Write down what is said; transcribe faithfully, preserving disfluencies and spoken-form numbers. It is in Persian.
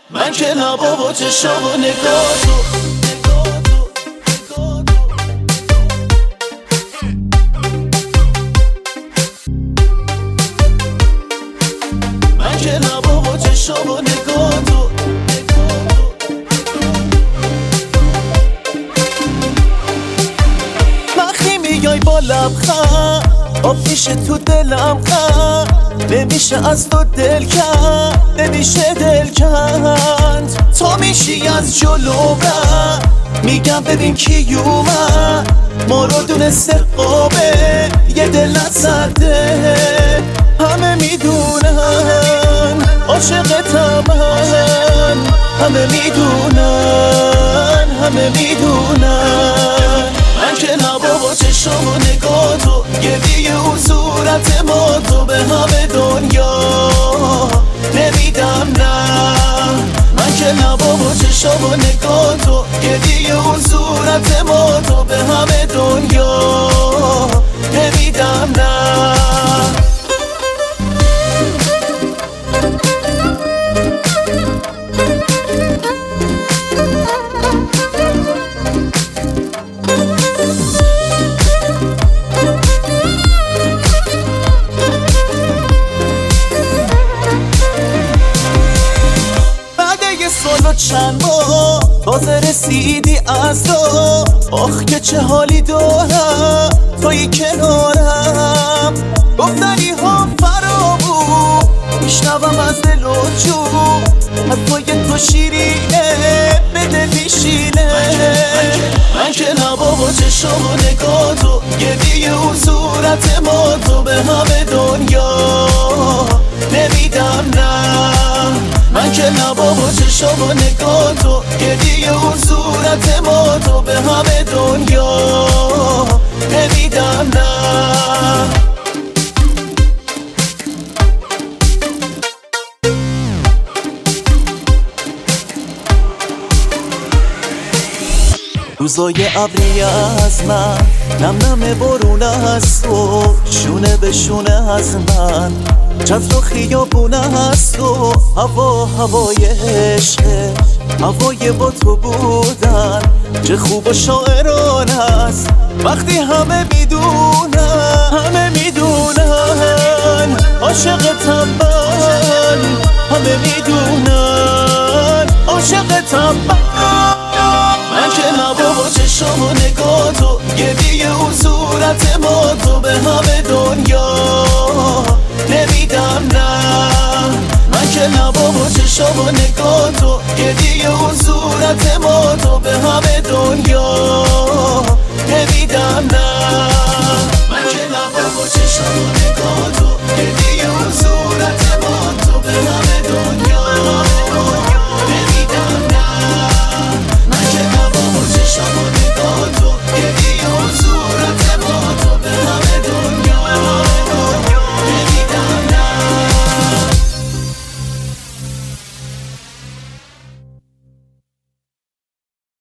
من که لبا و چشم و نگاه تو من که لبا و چشم و نگاه تو وقتی میای با لبخند آب میشه تو دلم خند نمیشه از تو دل کند نمیشه دل کند تو میشی از جلو من میگم ببین کی اومد ما رو دونسته قابه یه دل نزده همه میدونن عاشقتم من همه میدونن همه میدونن من که لبا و چشم و نگاه تو گریه و صورت ما تو به همه دنیا نمیدم نه من که لبا و چشم و نگاه تو گریه و صورت ما تو به همه دنیا نمیدم نه چند ماه تازه رسیدی از را آخ که چه حالی دارم توی کنارم گفتنی ها فرامو میشنوم از دل و جون از توی تو شیرینه به دل میشینه من که لبا و چشم و نگاه تو گریه و صورت ما تو به همه دنیا نمیدم نه من که لبا و چشم و نگاه تو گریه و صورت ما تو به همه دنیا نمیدم نه روزای ابری از من نم نم بارون از تو شونه به شونه از من چتر و خیابونه از تو هوا هوای عشقه هوای با تو بودن چه خوب و شاعران است وقتی همه میدونن همه میدونن عاشقتم من همه میدونن عاشقتم من من که لبا و چشم و نگاه تو گریه و صورت ما تو به همه دنیا نمیدم نه من که لبا و چشم و نگاه تو گریه و صورت ما تو به همه دنیا نمیدم نه